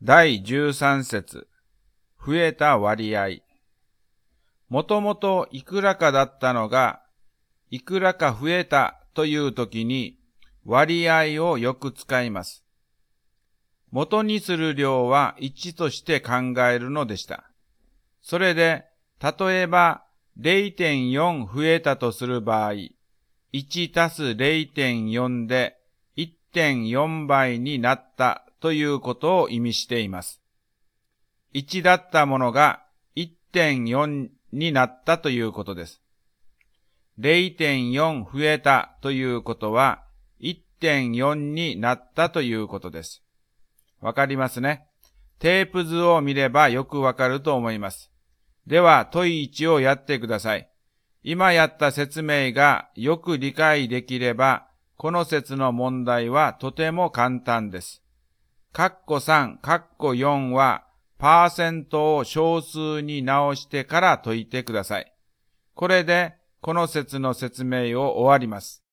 第13節、増えた割合。もともといくらかだったのが、いくらか増えたというときに割合をよく使います。元にする量は1として考えるのでした。それで、例えば 0.4 増えたとする場合、1たす 0.4 で 1.4 倍になったということを意味しています。1だったものが 1.4 になったということです。0.4 増えたということは 1.4 になったということです。わかりますね。テープ図を見ればよくわかると思います。では問い1をやってください。今やった説明がよく理解できれば、この説の問題はとても簡単です。括弧3、括弧4は、パーセントを小数に直してから解いてください。これで、この説の説明を終わります。